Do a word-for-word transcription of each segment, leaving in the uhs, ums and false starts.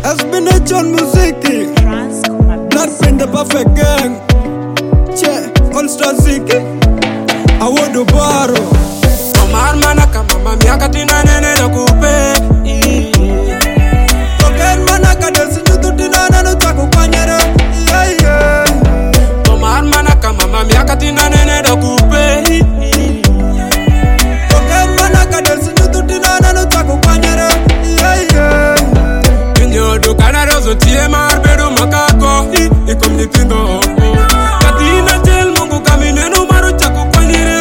has been a John Muziki, Bloodprint the perfect gang, Che, All Star Ziki, I want to borrow. Omar manaka mama miaka tina nene na kupe. Token manaka desi nutu tina nene taku kwanyere. Omar manaka mama miaka tina nene na kupe. Token manaka desi nutu tina nene taku kwanyere. Kinyo dukana rozo tie marbedo makako. Ikom nitindo. Katina tel mungu kamine numaro chaku kwanyere.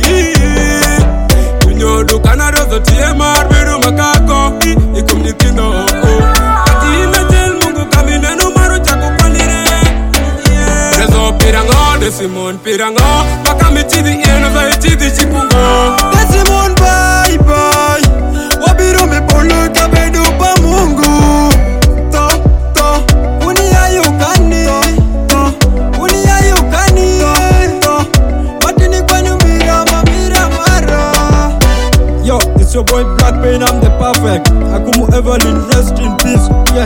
Dukana rozo tie marbedo makako ikum nitindo katina tel mungu kamine numaro chako kwandire rezo pirango de Simon pirango makami chidi eno za chidi chipungo de Simon bye bye wabiro me polo kabedo pa mungu to to uni ayukani to uni ayukani to matini kwanyu mira mamira mara. Yo, it's your boy Bloodprint, I'm the perfect. Akumu Evelyn, rest in peace, yeah.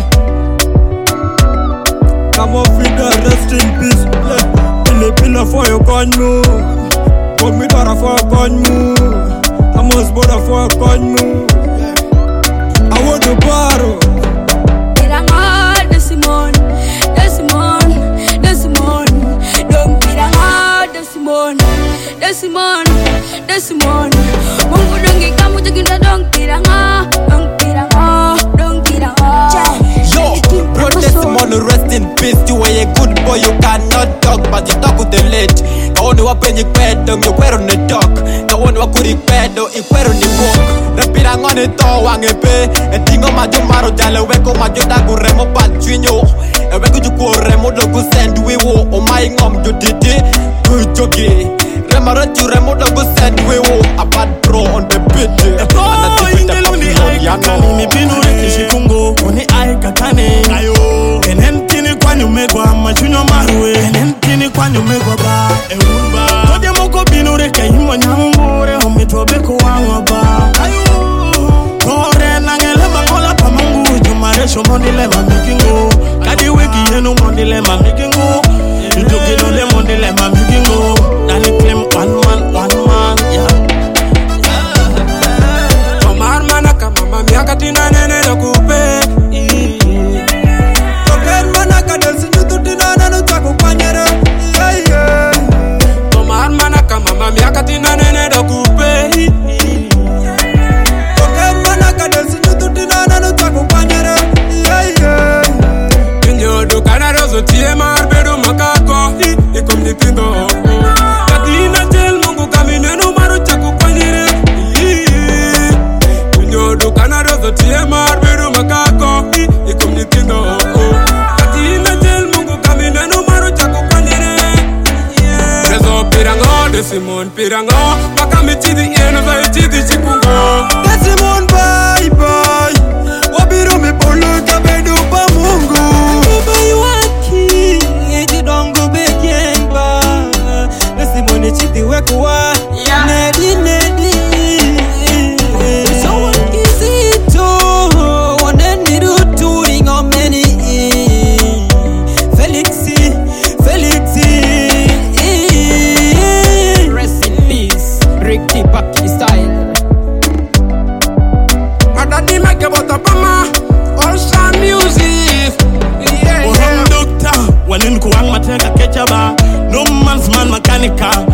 Come on, Frida, rest in peace, yeah. Pile pile for your conmu. Put me down for your conmu. I must border for your conmu, yeah. I want to borrow. Piranga de Simon, de Simon, de Simon. Dong piranga de Simon, de Simon, de Simon. Mungu dongi kamu jaginda dong piranga, dong piranga, dong piranga. Yo, bro, Desmond, rest in peace. You are a good boy, you cannot talk, but you talk with the late. Kaoni wapenye kwedo, you kwero ne talk. Kaoni wakuri kwedo, ikwero ni walk. Repiranga ne to wangepe, etingo majo maro jale weko majo dagu remo patwinyo. Eweko juko remo dogu send we wo, o my ngom jo didi, kujogi. Remaratu remo dogu send we wo, a bad bro on the beat. Oh, ingeluni aika kani ni binu rekishi kungo, oni aika kane. Ayo, enentini kwa nyumegwa machunyo marwe, enentini kwa nyumegwa ba, eumba. Kodya moko binu reke himo nyambure, omito beko wangwa ba. Ayo, kore nangele makola pa mungu, jumaresho mondile mamikingo. Kadi wiki yenu mondile mamikingo, itokilo le mondile mamikingo. Dani claim one man, one man, yeah. Omar manaka mama miaka tina nene na kupe. Token manaka desi nutu tina nene taku kwanyere. Omar manaka mama miaka tina nene na kupe. Token manaka desi nutu tina nene taku kwanyere. Kinyo dukana rozo tie marbedo makako ikum nitindo katina tel mungu kamine numaro chako kwanyere. Kinyo dukana rozo tie marbedo makako ikum nitindo katina tel mungu kamine numaro chako kwanyere. Rezo pirango de Simon pirango makami chidi eno za chidi chipungo de Simon bye bye wabiro me polo kabedo pa mungu. Chiti wekuwa nedi nedi so kizito waneni ruturi ngomeni Felixi Felixi Rest in peace, Ricky Bucky style. Adadi like about Obama, All Star Music. Yeah, Oram doctor, wanin kuwang mateka kechaba. No man's man mechanical.